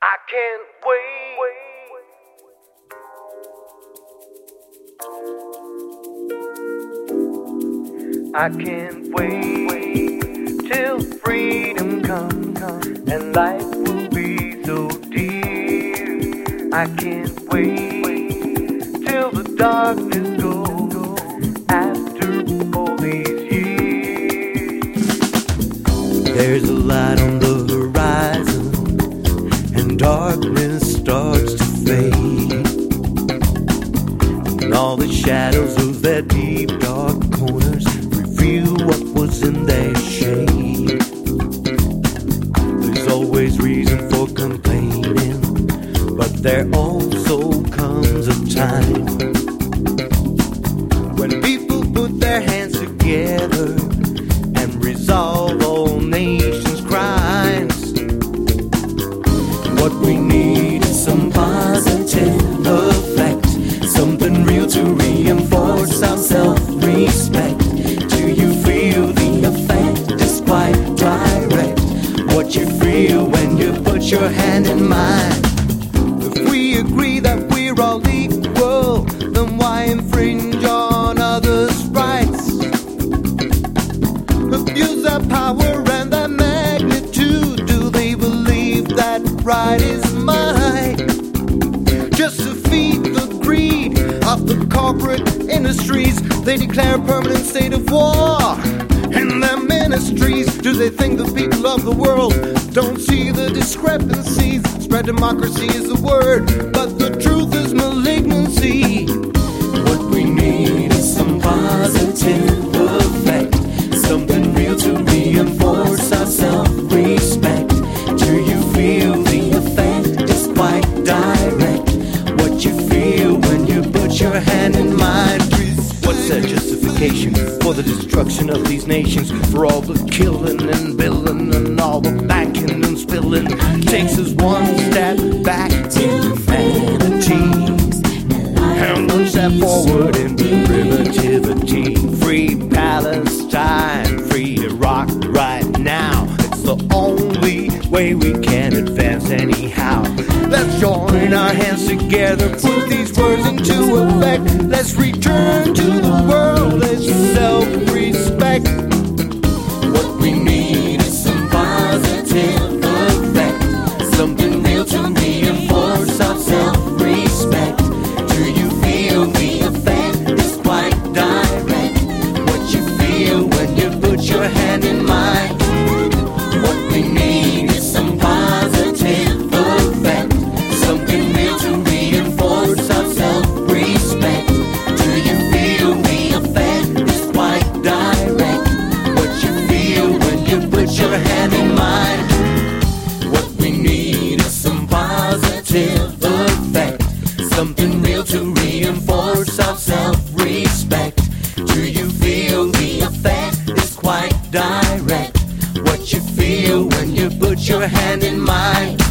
I can't wait. I can't wait till freedom comes and life will be so dear. I can't wait till the darkness goes after all these years. There's a light on the horizon and darkness starts to fade, and all the shadows of their deep dark corners reveal what was in their shade. There's always reason for complaining, but there also comes a time when people put their hands together and resolve all nations' crimes. What we need is some positive effect, something real to reinforce our self-respect. Do you feel the effect is quite direct? What you feel when you put your hand in mine? If we agree that we're all equal, then why infringe on others' rights? Abuse their power and their magnitude. Do they believe that right is mine? Just to feed the greed of the corporate industries, they declare a permanent state of war in their ministries. Do they think the people of the world don't see the discrepancies? Spread democracy is the word, but the truth is malignancy. What we need is some positive effect, something real to reinforce our self-respect. Do you feel the effect is quite direct? What you feel when you put your hand in mine? What's their justification for the destruction of these nations? For all the killing and billing and all the backing and spilling, takes us one step back to humanity and one step forward into primitivity. Free Palestine, free Iraq right now. It's the only way we can advance anyhow. Let's join our hands together, put these words into effect. Let's return to the world as self-respect. What we need is some positive effect, something real to reinforce our self-respect. Do you feel the effect is quite direct? What you feel when you put your hand in mine? What we need is some positive effect, something real to reinforce our self-respect. Do you feel the effect is quite direct? What you feel when you put your hand in mine? What we need is some positive effect, something real to reinforce our self-respect. Do you feel the effect is quite direct? What you feel when you put your hand in mine?